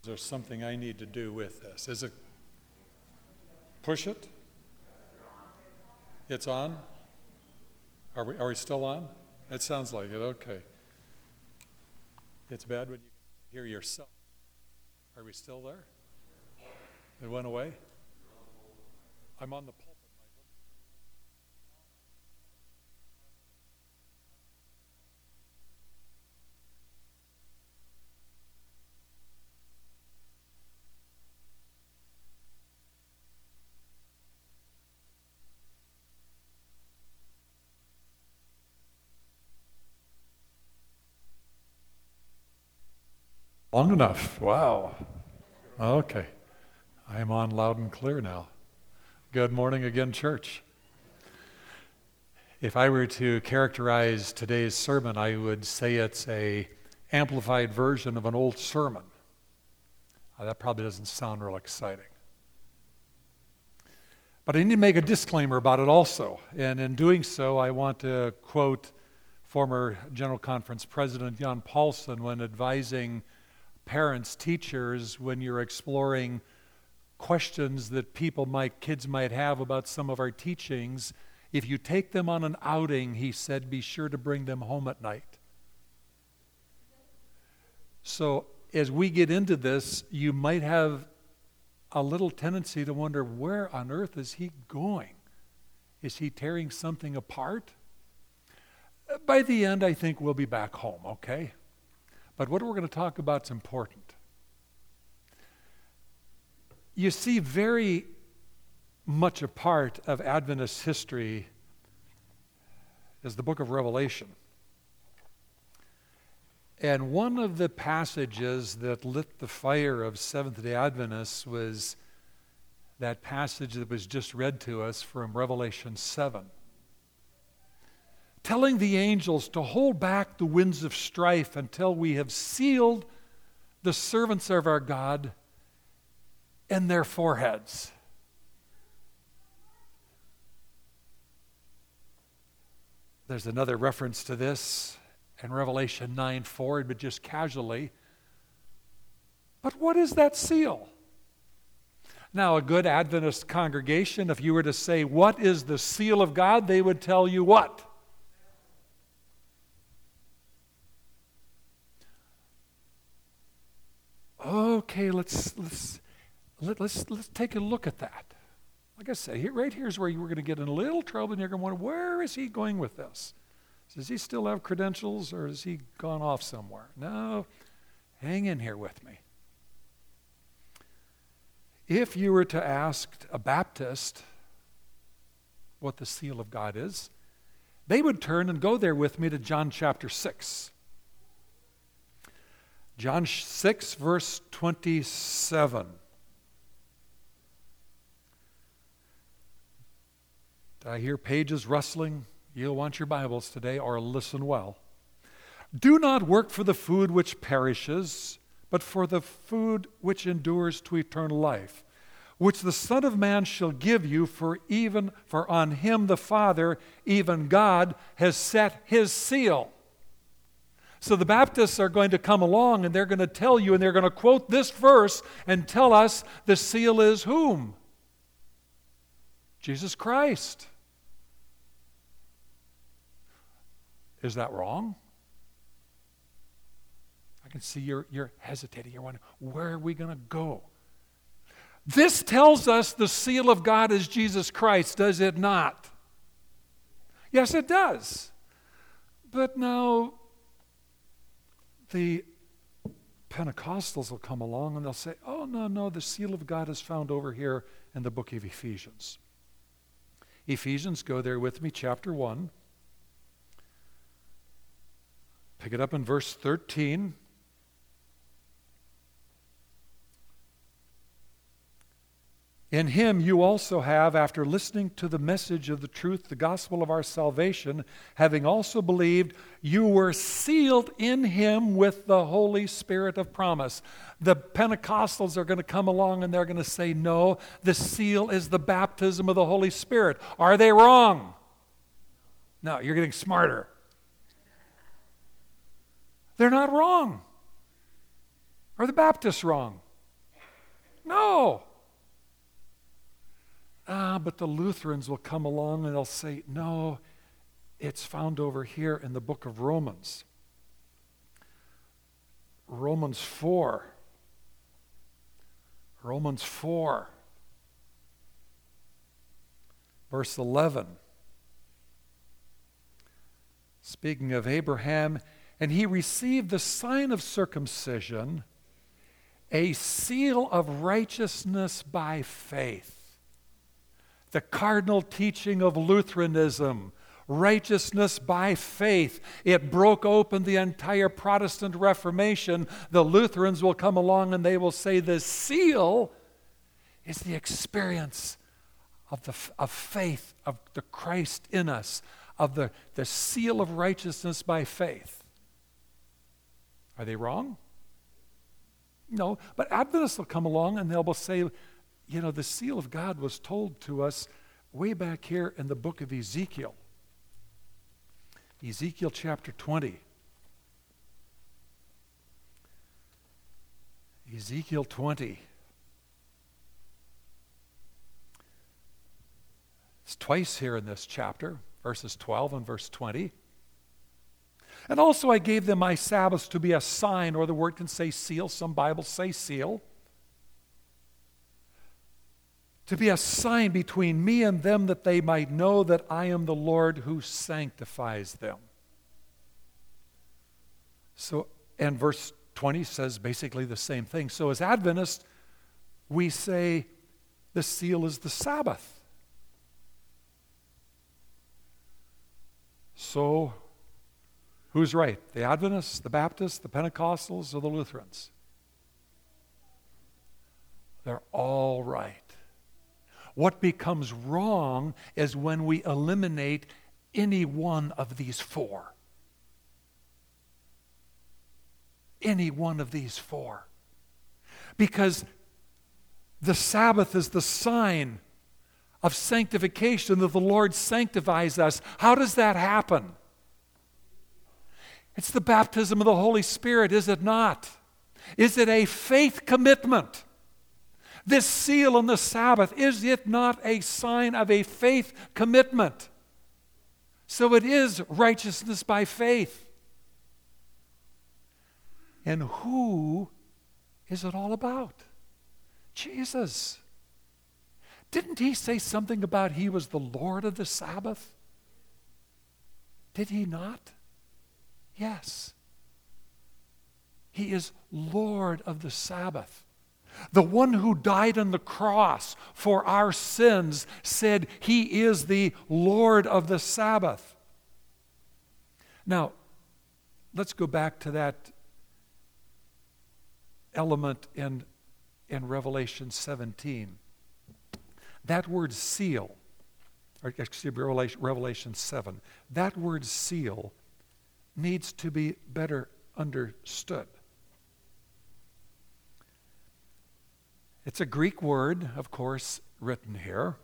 Is there something I need to do with this? Is it push it? It's on? Are we still on? It sounds like it, okay. It's bad when you hear yourself. Are we still there? It went away? I'm on the pulpit. Long enough. Wow. Okay. I am on loud and clear now. Good morning again, church. If I were to characterize today's sermon, I would say it's an amplified version of an old sermon. That probably doesn't sound real exciting. But I need to make a disclaimer about it also. And in doing so, I want to quote former General Conference President Jan Paulson when advising parents, teachers, when you're exploring questions that kids might have about some of our teachings. If you take them on an outing, he said, be sure to bring them home at night. So as we get into this, you might have a little tendency to wonder, where on earth is he going? Is he tearing something apart? By the end, I think we'll be back home, okay? But what we're going to talk about is important. You see, very much a part of Adventist history is the book of Revelation. And one of the passages that lit the fire of Seventh-day Adventists was that passage that was just read to us from Revelation 7. Telling the angels to hold back the winds of strife until we have sealed the servants of our God in their foreheads. There's another reference to this in Revelation 9:4, but just casually. But what is that seal? Now, a good Adventist congregation, if you were to say, what is the seal of God? They would tell you what? Okay, let's take a look at that. Like I say, right here's where you were going to get in a little trouble, and you're going to wonder, where is he going with this? Does he still have credentials, or has he gone off somewhere? No, hang in here with me. If you were to ask a Baptist what the seal of God is, they would turn and go there with me to John chapter 6. John 6, verse 27. Did I hear pages rustling? You'll want your Bibles today, or listen well. Do not work for the food which perishes, but for the food which endures to eternal life, which the Son of Man shall give you, for on him the Father, even God, has set his seal. So the Baptists are going to come along and they're going to tell you, and they're going to quote this verse and tell us the seal is whom? Jesus Christ. Is that wrong? I can see you're hesitating. You're wondering, where are we going to go? This tells us the seal of God is Jesus Christ, does it not? Yes, it does. But now, the Pentecostals will come along and they'll say, oh, no, the seal of God is found over here in the book of Ephesians. Ephesians, go there with me, chapter 1. Pick it up in verse 13. In him you also have, after listening to the message of the truth, the gospel of our salvation, having also believed, you were sealed in him with the Holy Spirit of promise. The Pentecostals are going to come along and they're going to say, no, the seal is the baptism of the Holy Spirit. Are they wrong? No, you're getting smarter. They're not wrong. Are the Baptists wrong? No. But the Lutherans will come along and they'll say, no, it's found over here in the book of Romans. Romans 4. Romans 4. Verse 11. Speaking of Abraham, and he received the sign of circumcision, a seal of righteousness by faith. The cardinal teaching of Lutheranism, righteousness by faith. It broke open the entire Protestant Reformation. The Lutherans will come along and they will say the seal is the experience of faith, of the Christ in us, of the seal of righteousness by faith. Are they wrong? No, but Adventists will come along and they'll say, you know, the seal of God was told to us way back here in the book of Ezekiel. Ezekiel chapter 20. Ezekiel 20. It's twice here in this chapter, verses 12 and verse 20. And also I gave them my Sabbaths to be a sign, or the word can say seal, some Bibles say seal, to be a sign between me and them, that they might know that I am the Lord who sanctifies them. So, and verse 20 says basically the same thing. So as Adventists, we say the seal is the Sabbath. So, who's right? The Adventists, the Baptists, the Pentecostals, or the Lutherans? They're all right. What becomes wrong is when we eliminate any one of these four. Any one of these four. Because the Sabbath is the sign of sanctification, that the Lord sanctifies us. How does that happen? It's the baptism of the Holy Spirit, is it not? Is it a faith commitment? This seal on the Sabbath, is it not a sign of a faith commitment? So it is righteousness by faith. And who is it all about? Jesus. Didn't he say something about he was the Lord of the Sabbath? Did he not? Yes. He is Lord of the Sabbath. The one who died on the cross for our sins said he is the Lord of the Sabbath. Now, let's go back to that element in Revelation 17. That word seal, or excuse me, Revelation 7, that word seal needs to be better understood. It's a Greek word, of course, written here.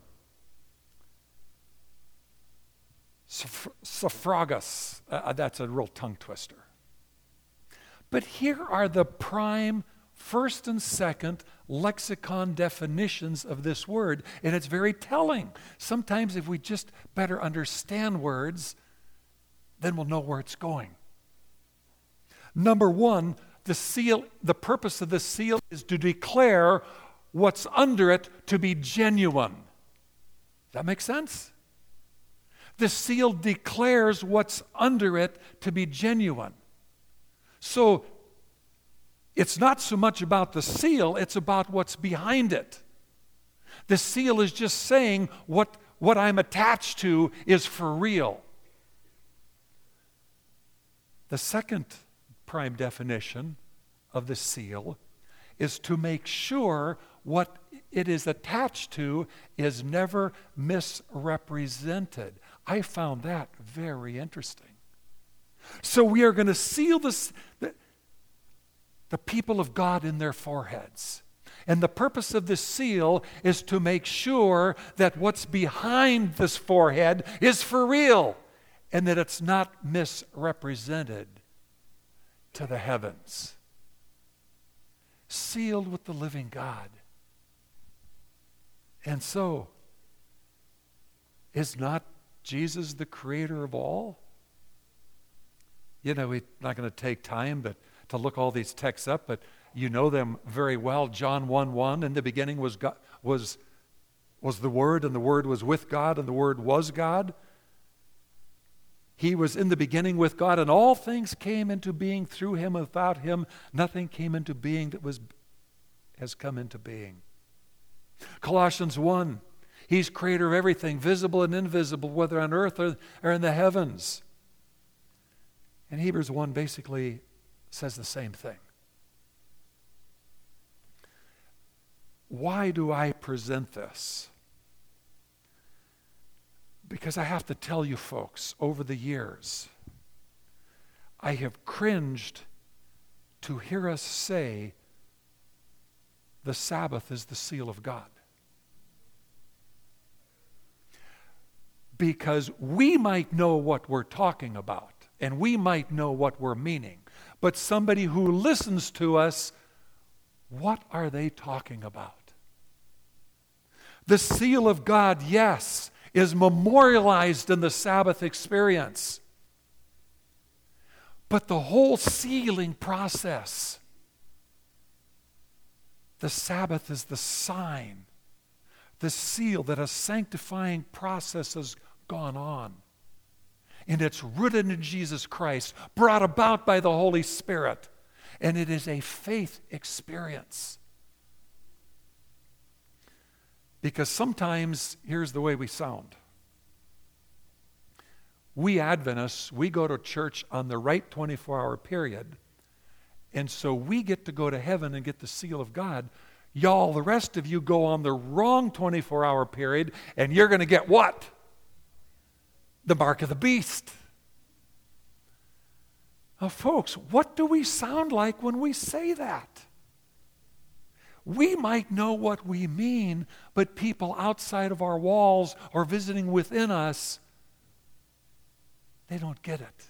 Sophragus. That's a real tongue twister. But here are the prime first and second lexicon definitions of this word, and it's very telling. Sometimes if we just better understand words, then we'll know where it's going. Number one, the seal, the purpose of the seal is to declare what's under it to be genuine. Does that make sense? The seal declares what's under it to be genuine. So it's not so much about the seal, it's about what's behind it. The seal is just saying what I'm attached to is for real. The second prime definition of the seal is to make sure what it is attached to is never misrepresented. I found that very interesting. So we are going to seal the people of God in their foreheads. And the purpose of this seal is to make sure that what's behind this forehead is for real and that it's not misrepresented to the heavens. Sealed with the living God. And so, is not Jesus the creator of all? You know, we're not going to take time to look all these texts up, but you know them very well. John 1:1, in the beginning was God, was the Word, and the Word was with God, and the Word was God. He was in the beginning with God, and all things came into being through him. Without him, nothing came into being that has come into being. Colossians 1, he's creator of everything, visible and invisible, whether on earth or in the heavens. And Hebrews 1 basically says the same thing. Why do I present this? Because I have to tell you folks, over the years, I have cringed to hear us say the Sabbath is the seal of God. Because we might know what we're talking about, and we might know what we're meaning, but somebody who listens to us, what are they talking about? The seal of God, yes, is memorialized in the Sabbath experience. But the whole sealing process, the Sabbath is the sign, the seal that a sanctifying process has gone on. And it's rooted in Jesus Christ, brought about by the Holy Spirit. And it is a faith experience. Because sometimes, here's the way we sound. We Adventists, we go to church on the right 24-hour period, and so we get to go to heaven and get the seal of God. Y'all, the rest of you go on the wrong 24-hour period, and you're going to get what? The mark of the beast. Now, folks, what do we sound like when we say that? We might know what we mean, but people outside of our walls or visiting within us, they don't get it.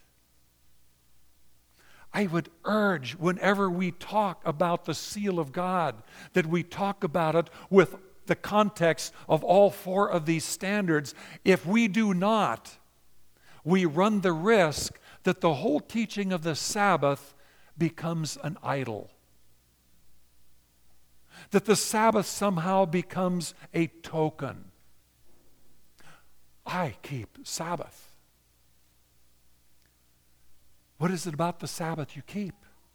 I would urge, whenever we talk about the seal of God, that we talk about it with the context of all four of these standards. If we do not, we run the risk that the whole teaching of the Sabbath becomes an idol. That the Sabbath somehow becomes a token. I keep Sabbath. What is it about the Sabbath you keep?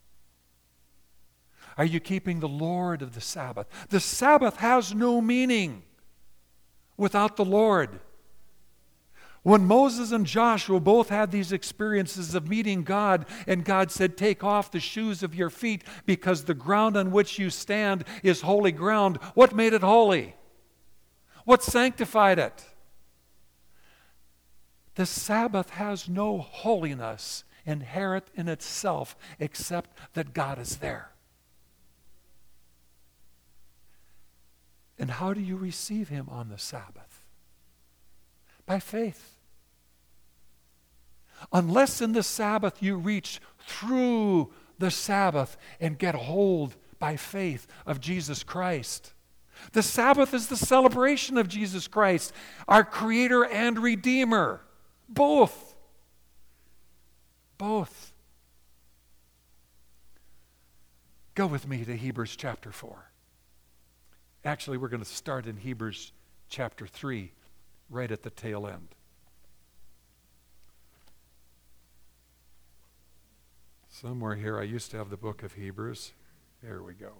Are you keeping the Lord of the Sabbath? The Sabbath has no meaning without the Lord. When Moses and Joshua both had these experiences of meeting God, and God said, take off the shoes of your feet because the ground on which you stand is holy ground. What made it holy? What sanctified it? The Sabbath has no holiness inherent in itself except that God is there. And how do you receive him on the Sabbath? By faith. Unless in the Sabbath you reach through the Sabbath and get a hold by faith of Jesus Christ. The Sabbath is the celebration of Jesus Christ, our Creator and Redeemer. Both. Both. Go with me to Hebrews chapter 4. Actually, we're going to start in Hebrews chapter 3, right at the tail end. Somewhere here, I used to have the book of Hebrews. There we go.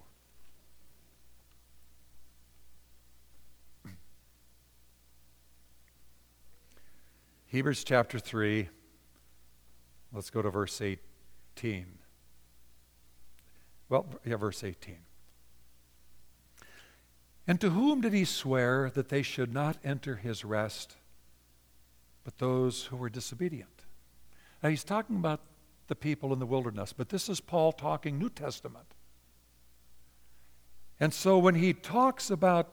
Hebrews chapter 3. Let's go to verse 18. Verse 18. And to whom did he swear that they should not enter his rest, but those who were disobedient? Now he's talking about the people in the wilderness, but this is Paul talking New Testament. And so when he talks about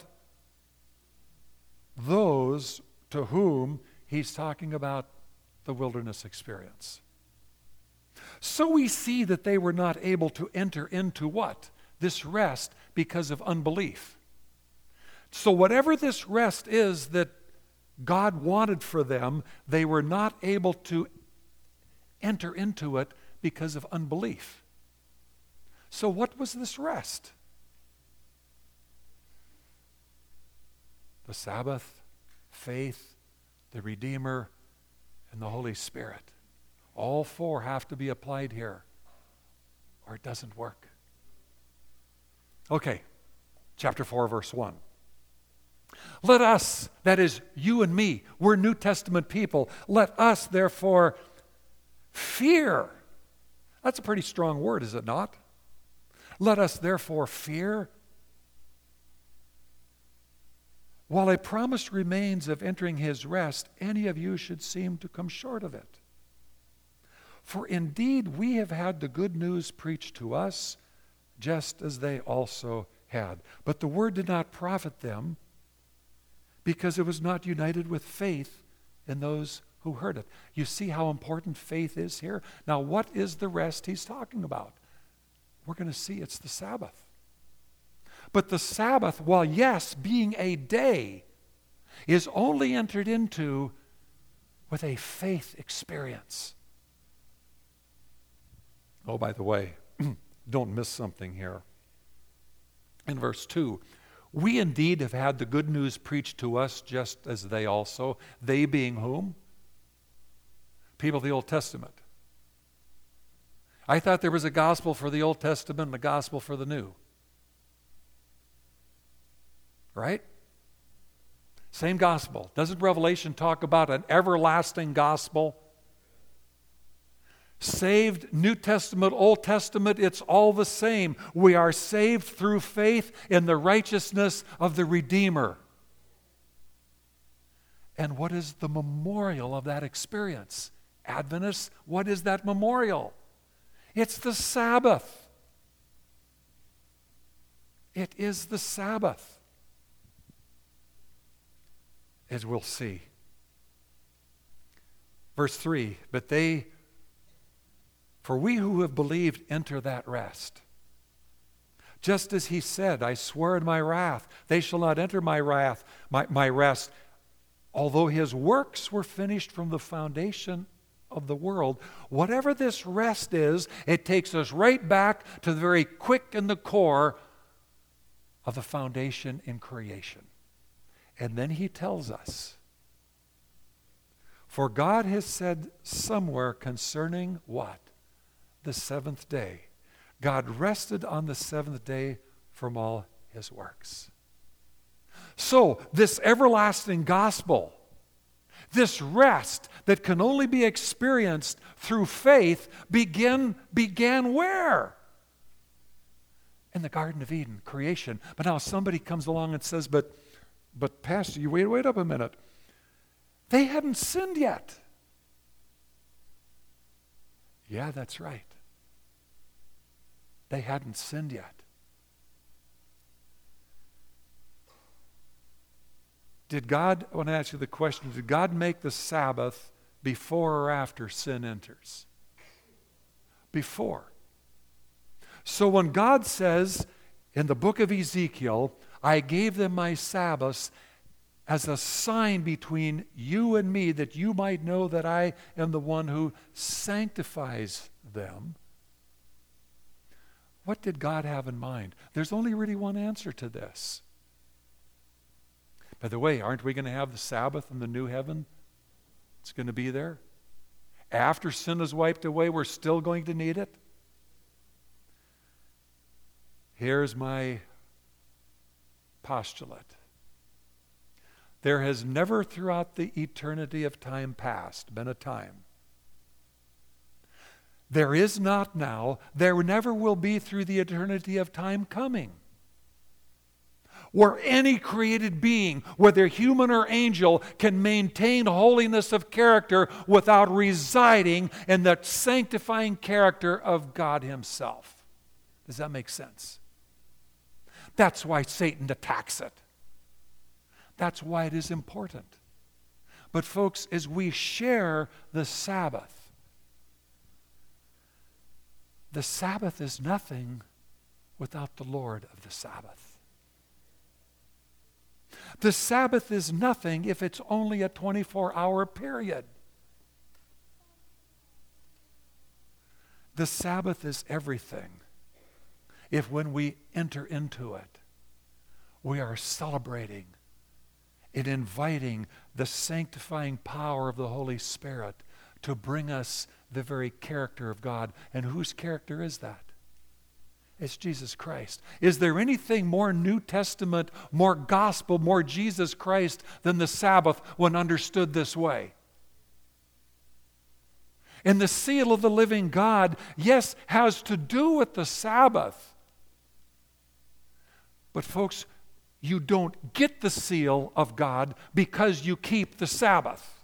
those to whom, he's talking about the wilderness experience. So we see that they were not able to enter into what? This rest because of unbelief. So whatever this rest is that God wanted for them, they were not able to enter into it because of unbelief. So what was this rest? The Sabbath, faith, the Redeemer, and the Holy Spirit. All four have to be applied here, or it doesn't work. Okay, chapter 4, verse 1. Let us, that is you and me, we're New Testament people, let us therefore fear. That's a pretty strong word, is it not? Let us therefore fear. While a promise remains of entering his rest, any of you should seem to come short of it. For indeed we have had the good news preached to us, just as they also had. But the word did not profit them, because it was not united with faith in those who heard it. You see how important faith is here? Now, what is the rest he's talking about? We're going to see it's the Sabbath. But the Sabbath, while yes, being a day, is only entered into with a faith experience. Oh, by the way, don't miss something here. In verse 2, we indeed have had the good news preached to us just as they also. They being whom? People of the Old Testament. I thought there was a gospel for the Old Testament and a gospel for the New. Right? Same gospel. Doesn't Revelation talk about an everlasting gospel? Saved, New Testament, Old Testament, it's all the same. We are saved through faith in the righteousness of the Redeemer. And what is the memorial of that experience? Adventists, what is that memorial? It's the Sabbath. It is the Sabbath. As we'll see. Verse 3, for we who have believed enter that rest. Just as he said, I swear in my wrath, they shall not enter my wrath, my rest. Although his works were finished from the foundation of the world, whatever this rest is, it takes us right back to the very quick and the core of the foundation in creation. And then he tells us, for God has said somewhere concerning what? The seventh day. God rested on the seventh day from all his works. So, this everlasting gospel, this rest that can only be experienced through faith, began where? In the Garden of Eden, creation. But now somebody comes along and says, but Pastor, you wait up a minute. They hadn't sinned yet. Yeah, that's right. They hadn't sinned yet. I want to ask you the question, did God make the Sabbath before or after sin enters? Before. So when God says in the book of Ezekiel, I gave them my Sabbaths as a sign between you and me, that you might know that I am the one who sanctifies them. What did God have in mind? There's only really one answer to this. By the way, aren't we going to have the Sabbath in the new heaven? It's going to be there. After sin is wiped away, we're still going to need it. Here's my postulate. There has never throughout the eternity of time past been a time. There is not now, there never will be through the eternity of time coming, where any created being, whether human or angel, can maintain holiness of character without residing in the sanctifying character of God himself. Does that make sense? That's why Satan attacks it. That's why it is important. But folks, as we share the Sabbath is nothing without the Lord of the Sabbath. The Sabbath is nothing if it's only a 24-hour period. The Sabbath is everything if when we enter into it, we are celebrating and inviting the sanctifying power of the Holy Spirit to bring us the very character of God. And whose character is that? It's Jesus Christ. Is there anything more New Testament, more gospel, more Jesus Christ than the Sabbath when understood this way? And the seal of the living God, yes, has to do with the Sabbath. But folks, you don't get the seal of God because you keep the Sabbath.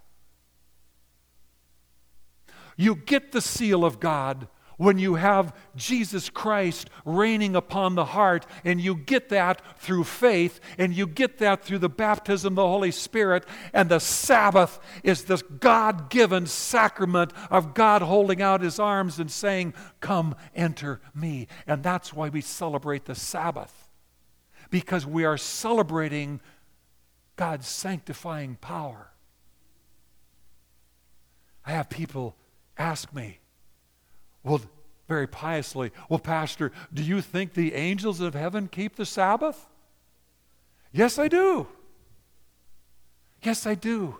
You get the seal of God when you have Jesus Christ reigning upon the heart, and you get that through faith, and you get that through the baptism of the Holy Spirit, and the Sabbath is this God-given sacrament of God holding out His arms and saying, "Come, enter me." And that's why we celebrate the Sabbath, because we are celebrating God's sanctifying power. I have people ask me, well, very piously, well, Pastor, do you think the angels of heaven keep the Sabbath? Yes, I do. Yes, I do.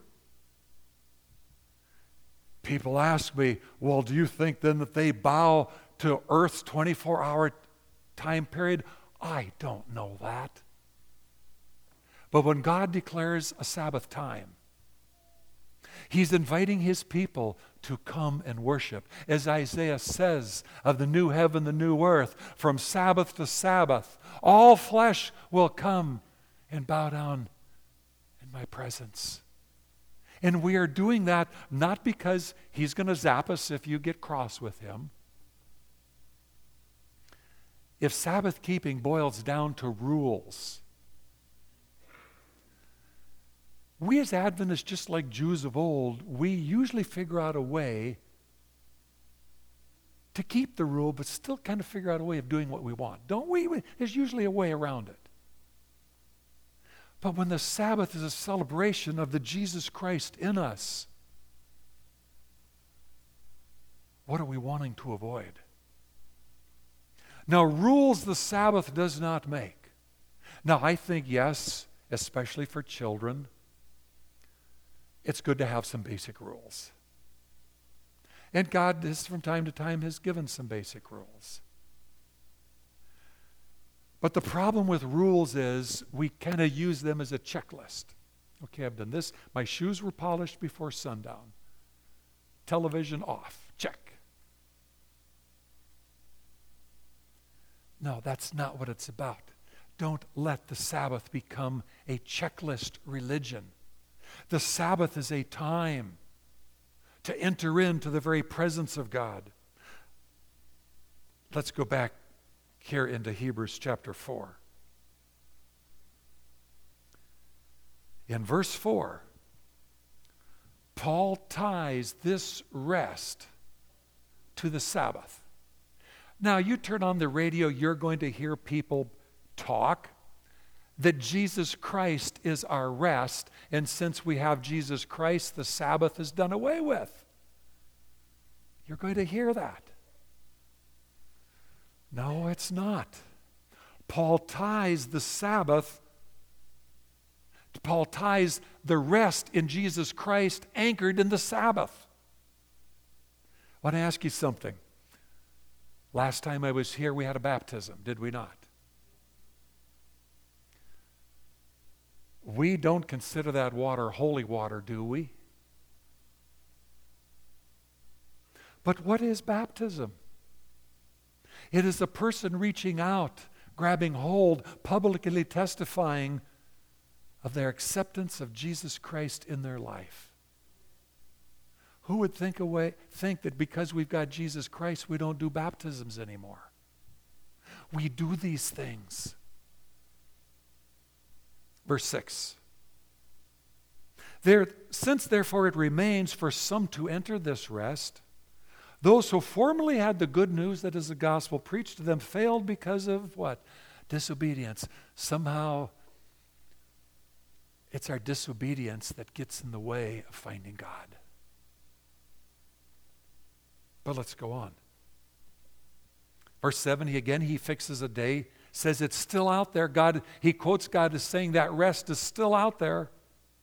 People ask me, well, do you think then that they bow to Earth's 24-hour time period? I don't know that. But when God declares a Sabbath time, He's inviting His people to come and worship. As Isaiah says of the new heaven, the new earth, from Sabbath to Sabbath, all flesh will come and bow down in my presence. And we are doing that not because He's going to zap us if you get cross with Him. If Sabbath keeping boils down to rules, we as Adventists, just like Jews of old, we usually figure out a way to keep the rule, but still kind of figure out a way of doing what we want. Don't we? There's usually a way around it. But when the Sabbath is a celebration of the Jesus Christ in us, what are we wanting to avoid? Now, rules the Sabbath does not make. Now, I think, yes, especially for children, it's good to have some basic rules. And God, from time to time, has given some basic rules. But the problem with rules is we kind of use them as a checklist. Okay, I've done this. My shoes were polished before sundown. Television off. Check. No, that's not what it's about. Don't let the Sabbath become a checklist religion. The Sabbath is a time to enter into the very presence of God. Let's go back here into Hebrews chapter 4. In verse 4, Paul ties this rest to the Sabbath. Now, you turn on the radio, you're going to hear people talk that Jesus Christ is our rest, and since we have Jesus Christ, the Sabbath is done away with. You're going to hear that. No, it's not. Paul ties the Sabbath, Paul ties the rest in Jesus Christ anchored in the Sabbath. I want to ask you something. Last time I was here, we had a baptism, did we not? We don't consider that water holy water, do we? But what is baptism? It is a person reaching out, grabbing hold, publicly testifying of their acceptance of Jesus Christ in their life. Who would think that because we've got Jesus Christ, we don't do baptisms anymore? We do these things. Verse 6. Since therefore it remains for some to enter this rest, those who formerly had the good news that is the gospel preached to them failed because of what? Disobedience. Somehow It's our disobedience that gets in the way of finding God. But let's go on. Verse 7, he fixes a day, says it's still out there. He quotes God as saying that rest is still out there.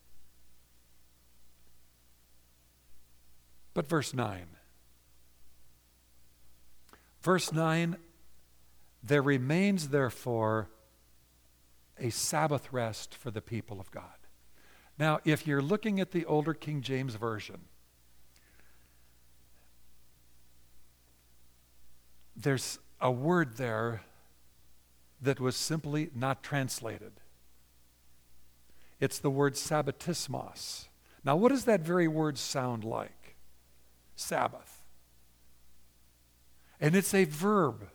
But verse 9. Verse 9, there remains therefore a Sabbath rest for the people of God. Now, if you're looking at the older King James Version, there's a word there that was simply not translated. It's the word sabbatismos. Now, what does that very word sound like? Sabbath. And it's a verb.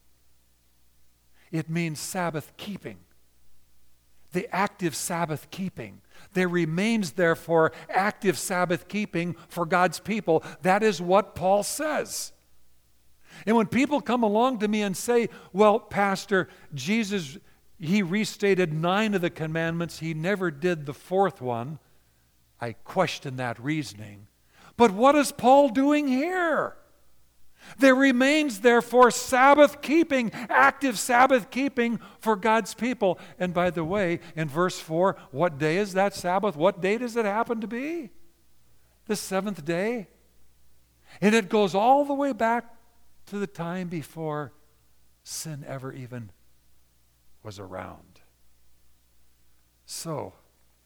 It means Sabbath keeping. The active Sabbath keeping. There remains, therefore, active Sabbath keeping for God's people. That is what Paul says. And when people come along to me and say, well, Pastor, Jesus, he restated 9 of the commandments. He never did the 4th one. I question that reasoning. But what is Paul doing here? There remains, therefore, Sabbath keeping, active Sabbath keeping for God's people. And by the way, in verse 4, what day is that Sabbath? What day does it happen to be? The 7th day. And it goes all the way back to the time before sin ever even was around. So,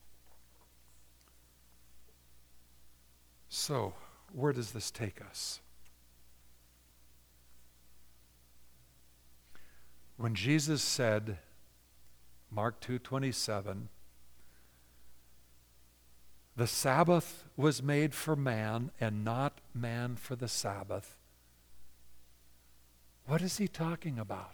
where does this take us? When Jesus said, Mark 2:27, the Sabbath was made for man and not man for the Sabbath, what is he talking about?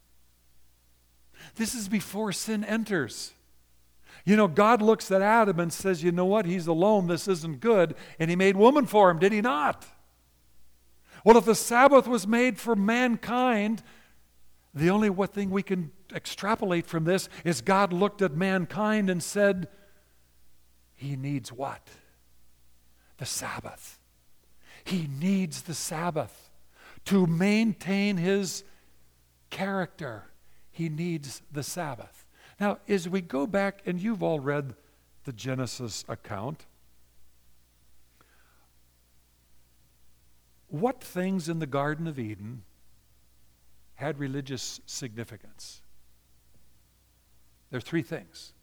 This is before sin enters. You know, God looks at Adam and says, you know what, he's alone, this isn't good, and he made woman for him, did he not? Well, if the Sabbath was made for mankind, the only thing we can extrapolate from this is God looked at mankind and said, he needs what? The Sabbath. He needs the Sabbath. To maintain his character, he needs the Sabbath. Now, as we go back, and you've all read the Genesis account, what things in the Garden of Eden had religious significance? There are 3 things.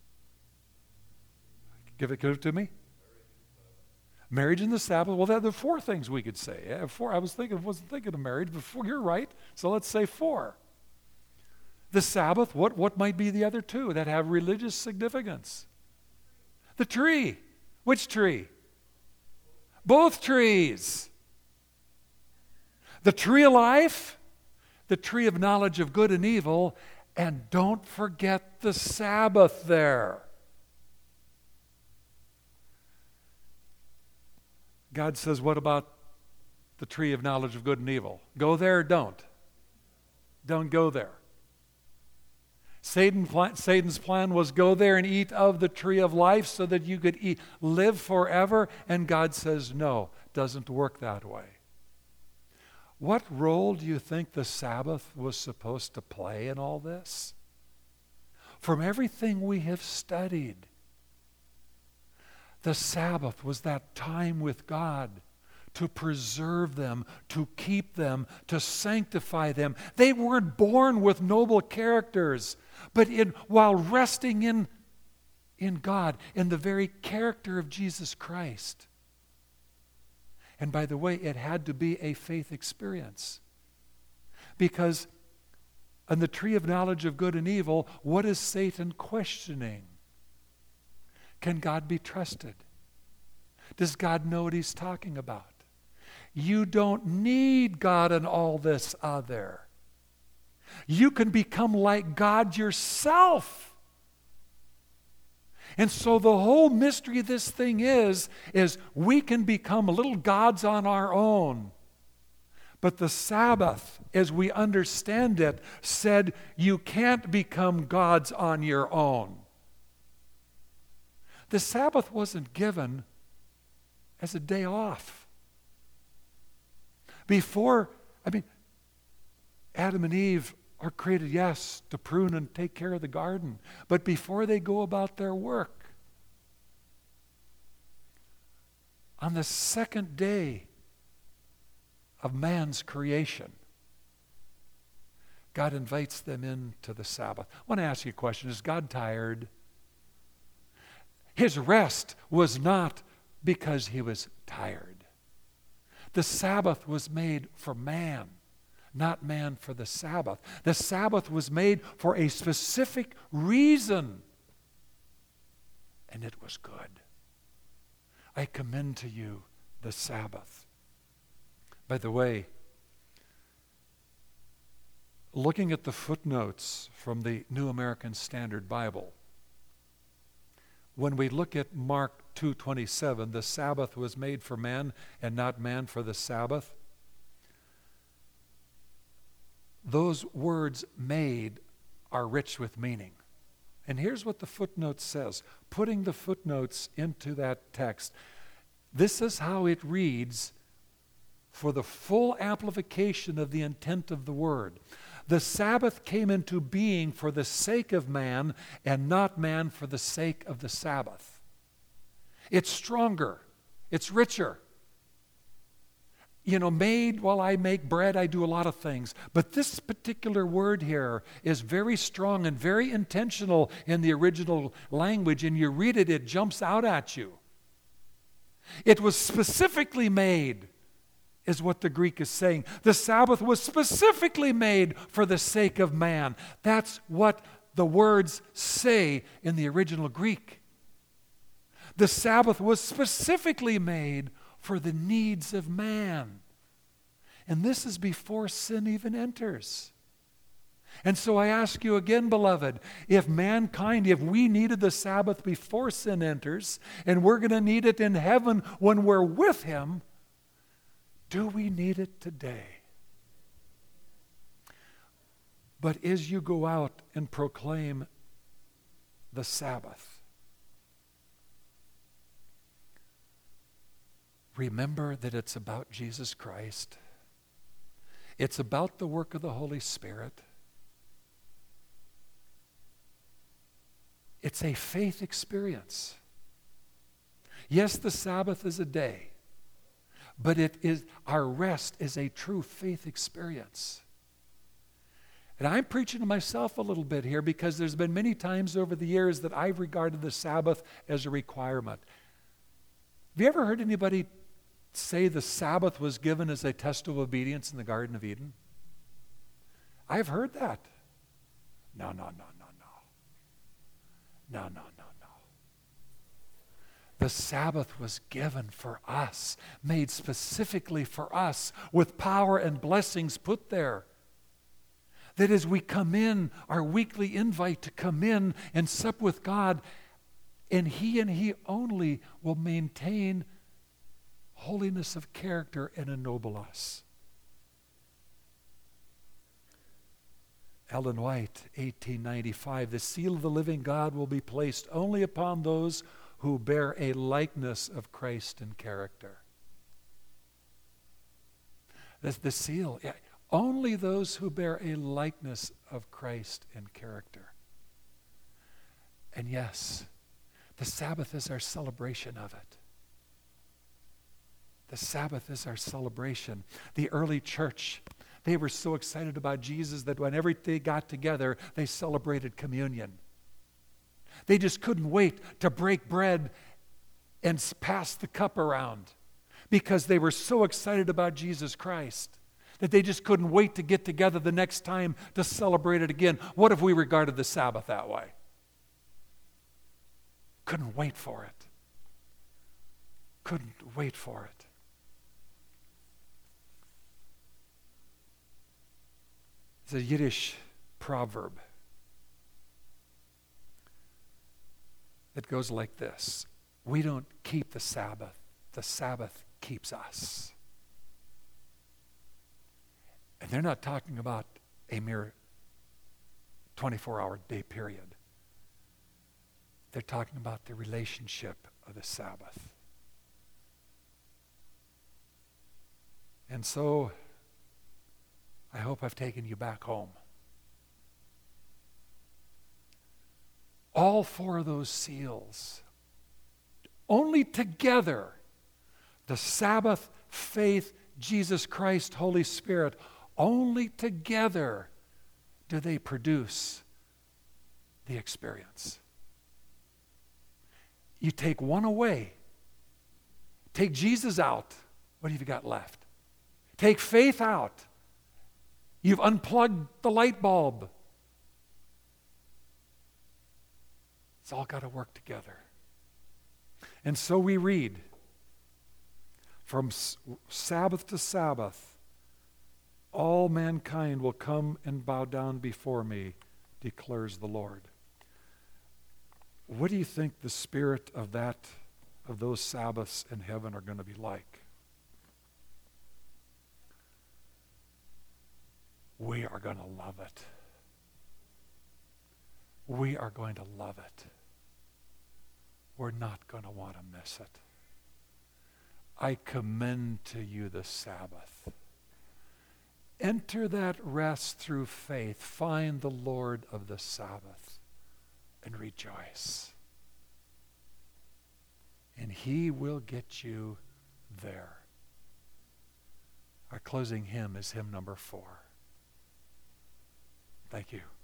Give it to me. Marriage and the Sabbath. Well, there are 4 things we could say. 4. I wasn't thinking of marriage, but 4, you're right. So let's say 4. The Sabbath. What might be the other 2 that have religious significance? The tree. Which tree? Both trees. The tree of life, the tree of knowledge of good and evil, and don't forget the Sabbath there. God says, what about the tree of knowledge of good and evil? Go there or don't? Don't go there. Satan's plan was go there and eat of the tree of life so that you could live forever. And God says, no, doesn't work that way. What role do you think the Sabbath was supposed to play in all this? From everything we have studied, the Sabbath was that time with God to preserve them, to keep them, to sanctify them. They weren't born with noble characters, but while resting in God, in the very character of Jesus Christ. And by the way, it had to be a faith experience. Because on the tree of knowledge of good and evil, what is Satan questioning? Can God be trusted? Does God know what he's talking about? You don't need God in all this other. You can become like God yourself. And so the whole mystery of this thing is we can become little gods on our own. But the Sabbath, as we understand it, said you can't become gods on your own. The Sabbath wasn't given as a day off. Adam and Eve are created, yes, to prune and take care of the garden. But before they go about their work, on the second day of man's creation, God invites them into the Sabbath. I want to ask you a question. Is God tired? His rest was not because he was tired. The Sabbath was made for man, not man for the Sabbath. The Sabbath was made for a specific reason, and it was good. I commend to you the Sabbath. By the way, looking at the footnotes from the New American Standard Bible, when we look at Mark 2:27, the Sabbath was made for man and not man for the Sabbath. Those words made are rich with meaning. And here's what the footnote says, putting the footnotes into that text. This is how it reads for the full amplification of the intent of the word. The Sabbath came into being for the sake of man and not man for the sake of the Sabbath. It's stronger. It's richer. While I make bread, I do a lot of things. But this particular word here is very strong and very intentional in the original language. And you read it, it jumps out at you. It was specifically made, is what the Greek is saying. The Sabbath was specifically made for the sake of man. That's what the words say in the original Greek. The Sabbath was specifically made for the needs of man. And this is before sin even enters. And so I ask you again, beloved, if we needed the Sabbath before sin enters, and we're going to need it in heaven when we're with Him, do we need it today? But as you go out and proclaim the Sabbath, remember that it's about Jesus Christ. It's about the work of the Holy Spirit. It's a faith experience. Yes, the Sabbath is a day, but our rest is a true faith experience. And I'm preaching to myself a little bit here because there's been many times over the years that I've regarded the Sabbath as a requirement. Have you ever heard anybody say the Sabbath was given as a test of obedience in the Garden of Eden? I've heard that. No. The Sabbath was given for us, made specifically for us, with power and blessings put there. That as we come in, our weekly invite to come in and sup with God, and He only will maintain holiness of character and ennoble us. Ellen White, 1895, the seal of the living God will be placed only upon those who bear a likeness of Christ in character. That's the seal. Yeah. Only those who bear a likeness of Christ in character. And yes, the Sabbath is our celebration of it. The Sabbath is our celebration. The early church, they were so excited about Jesus that whenever they got together, they celebrated communion. They just couldn't wait to break bread and pass the cup around because they were so excited about Jesus Christ that they just couldn't wait to get together the next time to celebrate it again. What if we regarded the Sabbath that way? Couldn't wait for it. Couldn't wait for it. It's a Yiddish proverb that goes like this: we don't keep the Sabbath keeps us. And they're not talking about a mere 24-hour day period. They're talking about the relationship of the Sabbath. And so, I hope I've taken you back home. All four of those seals, only together, the Sabbath, faith, Jesus Christ, Holy Spirit, only together do they produce the experience. You take one away, take Jesus out, what have you got left? Take faith out, you've unplugged the light bulb. It's all got to work together. And so we read, from Sabbath to Sabbath, all mankind will come and bow down before me, declares the Lord. What do you think the spirit of those Sabbaths in heaven are going to be like? We are going to love it. We are going to love it. We're not going to want to miss it. I commend to you the Sabbath. Enter that rest through faith. Find the Lord of the Sabbath and rejoice. And He will get you there. Our closing hymn is hymn number 4. Thank you.